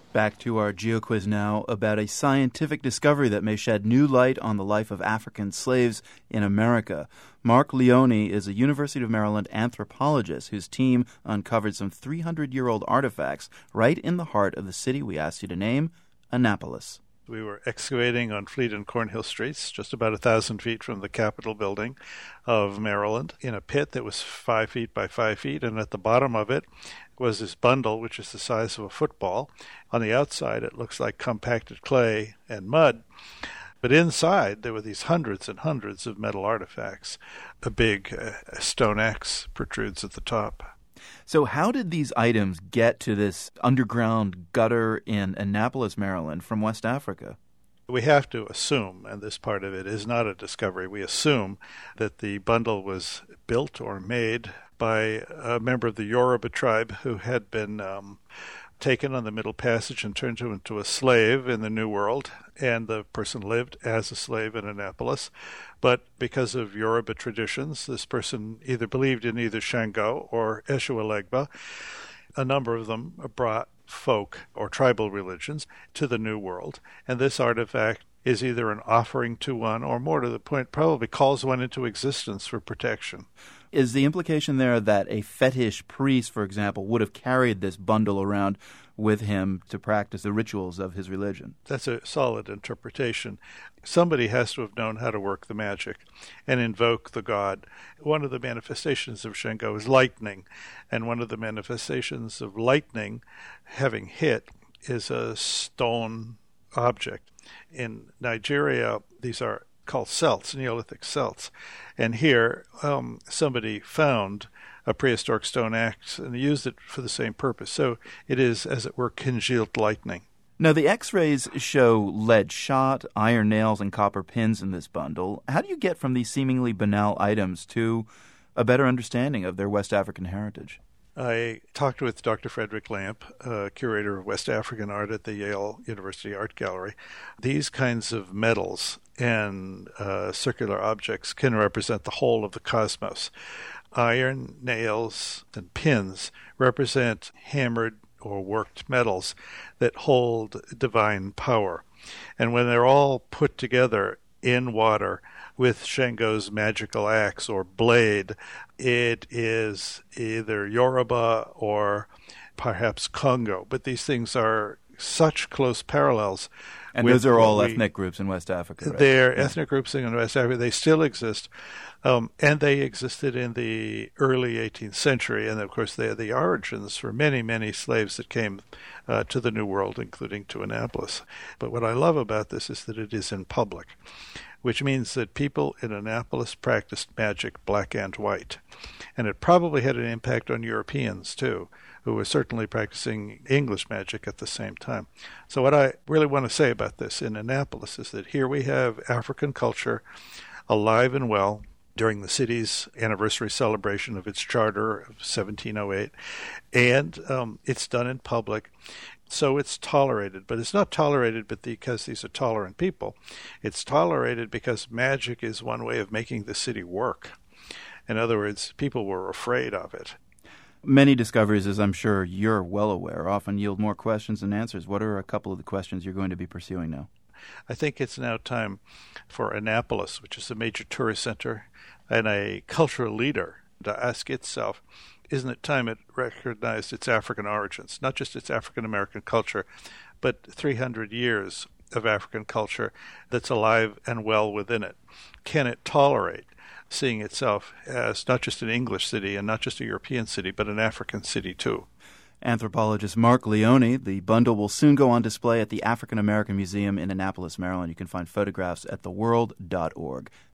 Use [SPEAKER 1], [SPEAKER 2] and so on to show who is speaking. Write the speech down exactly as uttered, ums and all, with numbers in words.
[SPEAKER 1] Back to our GeoQuiz now about a scientific discovery that may shed new light on the life of African slaves in America. Mark Leone is a University of Maryland anthropologist whose team uncovered some three hundred year old artifacts right in the heart of the city we asked you to name, Annapolis.
[SPEAKER 2] We were excavating on Fleet and Cornhill Streets, just about a thousand feet from the Capitol building of Maryland, in a pit that was five feet by five feet, and at the bottom of it was this bundle, which is the size of a football. On the outside, it looks like compacted clay and mud, but inside there were these hundreds and hundreds of metal artifacts. A big uh, stone axe protrudes at the top.
[SPEAKER 1] So how did these items get to this underground gutter in Annapolis, Maryland, from West Africa?
[SPEAKER 2] We have to assume, and this part of it is not a discovery, we assume that the bundle was built or made by a member of the Yoruba tribe who had been um, taken on the Middle Passage and turned into a slave in the New World, and the person lived as a slave in Annapolis. But because of Yoruba traditions, this person either believed in either Shango or Eshu-Elegba. A number of them brought folk or tribal religions to the New World, and this artifact is either an offering to one or, more to the point, probably calls one into existence for protection.
[SPEAKER 1] Is the implication there that a fetish priest, for example, would have carried this bundle around with him to practice the rituals of his religion?
[SPEAKER 2] That's a solid interpretation. Somebody has to have known how to work the magic and invoke the god. One of the manifestations of Shango is lightning, and one of the manifestations of lightning having hit is a stone object. In Nigeria, these are called celts, Neolithic celts. And here, um, somebody found a prehistoric stone axe and used it for the same purpose. So it is, as it were, congealed lightning.
[SPEAKER 1] Now, the x-rays show lead shot, iron nails, and copper pins in this bundle. How do you get from these seemingly banal items to a better understanding of their West African heritage?
[SPEAKER 2] I talked with Doctor Frederick Lamp, uh, curator of West African art at the Yale University Art Gallery. These kinds of metals and uh, circular objects can represent the whole of the cosmos. Iron, nails, and pins represent hammered or worked metals that hold divine power. And when they're all put together in water with Shango's magical axe or blade, it is either Yoruba or perhaps Congo. But these things are such close parallels.
[SPEAKER 1] And those are all we, ethnic groups in West Africa, right?
[SPEAKER 2] They're yeah. ethnic groups in West Africa. They still exist. Um, and they existed in the early eighteenth century. And, of course, they are the origins for many, many slaves that came uh, to the New World, including to Annapolis. But what I love about this is that it is in public, which means that people in Annapolis practiced magic black and white. And it probably had an impact on Europeans, too, who were certainly practicing English magic at the same time. So what I really want to say about this in Annapolis is that here we have African culture alive and well during the city's anniversary celebration of its charter of seventeen oh eight, and um, it's done in public. So it's tolerated, but it's not tolerated because these are tolerant people. It's tolerated because magic is one way of making the city work. In other words, people were afraid of it.
[SPEAKER 1] Many discoveries, as I'm sure you're well aware, often yield more questions than answers. What are a couple of the questions you're going to be pursuing now?
[SPEAKER 2] I think it's now time for Annapolis, which is a major tourist center and a cultural leader, to ask itself, isn't it time it recognized its African origins, not just its African-American culture, but three hundred years of African culture that's alive and well within it? Can it tolerate seeing itself as not just an English city and not just a European city, but an African city too?
[SPEAKER 1] Anthropologist Mark Leone. The bundle will soon go on display at the African American Museum in Annapolis, Maryland. You can find photographs at the world dot org.